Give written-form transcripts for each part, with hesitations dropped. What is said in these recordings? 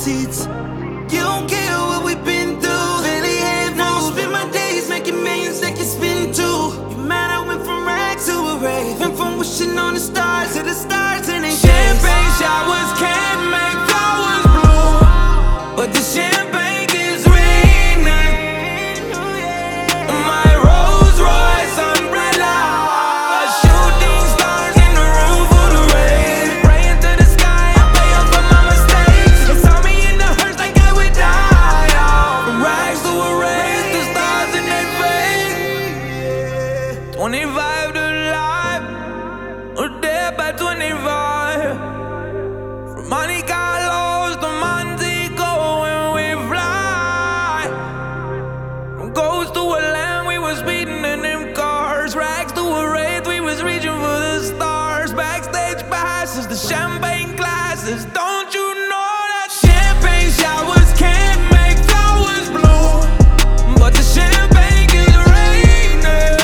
seats. You don't care what we've been through. Barely have no. Spend my days making millions that can spin too. You mad I went from rags to a rave. Went from wishing on the stars to the stars and they champagne showers can't make flowers bloom, but the champagne gives raining. My Rolls Royce umbrella, shooting stars in the room for the rain. Praying to the sky, I pay up for my mistakes. They saw me in the hearse like I would die. From rags to a race, the stars in their face. 25 to life, or dead by 25. From Monte Carlos to Montego when we fly. From ghost to a land, we was speeding in them cars. Rags to a wraith, we was reaching for the stars. Backstage passes, the champagne glasses. Don't you know that champagne showers can't make flowers bloom, but the champagne gives raining.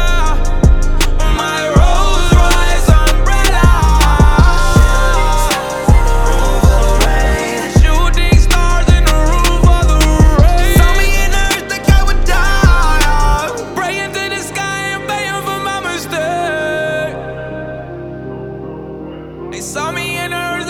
My Rolls Royce umbrella, shooting stars in the room for the rain. Saw me in the earth like I would die. Praying to the sky and paying for my mistake. They saw me in the earth